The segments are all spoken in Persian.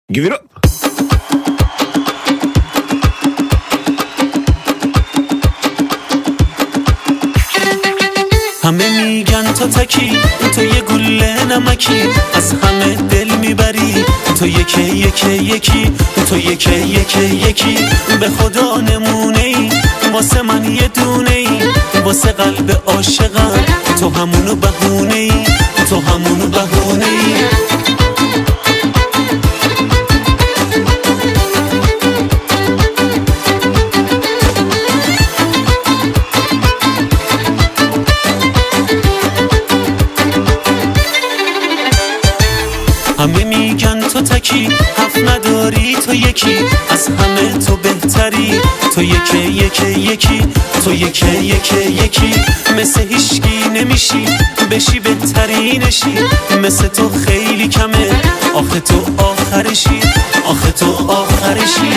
Give it up. همه میگن تو تکی، تو یه گله نمکی، از همه دل میبری، تو یکی یکی یکی، تو یکی یکی یکی، به خدا نمونه ای، واسه من یه دونه ای، واسه قلب عاشقم تو همونو بهونه ای، تو همونو بهونه ای. همه میگن تو تکی، حرف نداری، تو یکی، از همه تو بهتری، تو یکی یکی یکی، تو یکی یکی یکی، مثل هیچکی نمیشی، بشی بهترینشی، مثل تو خیلی کمه، آخه تو آخرشی، آخه تو آخرشی.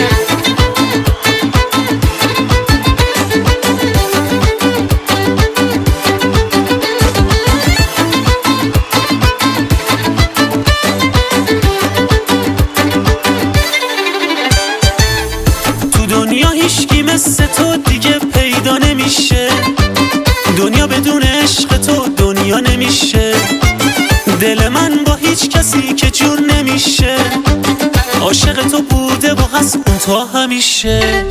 دنیا هیچکی مثل تو دیگه پیدا نمیشه، دنیا بدون عشق تو دنیا نمیشه، دل من با هیچ کسی که جور نمیشه، عاشق تو بوده و هست اون تا همیشه.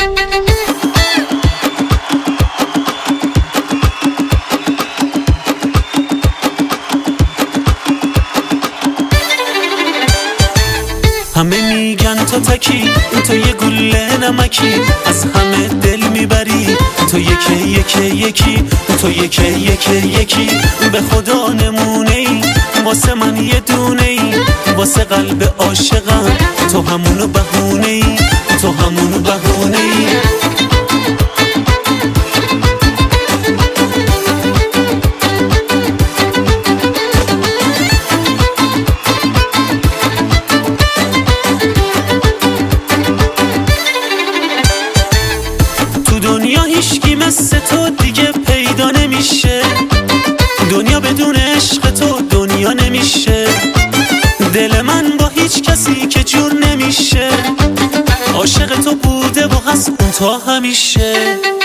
همه میگن تو تکی، تو یه گله نمکی، از همه دل میبری، تو یکی یکی یکی، تو یکی یکی یکی، به خدا نمونه ای، واسه من یه دونه ای، واسه قلب عاشقم تو همونو بهونه ای، تو همونو بهونه ای. دنیا هیچکی مثل تو دیگه پیدا نمیشه، دنیا بدون عشق تو دنیا نمیشه، دل من با هیچ کسی که جور نمیشه، عاشق تو بوده و هست اون تا همیشه.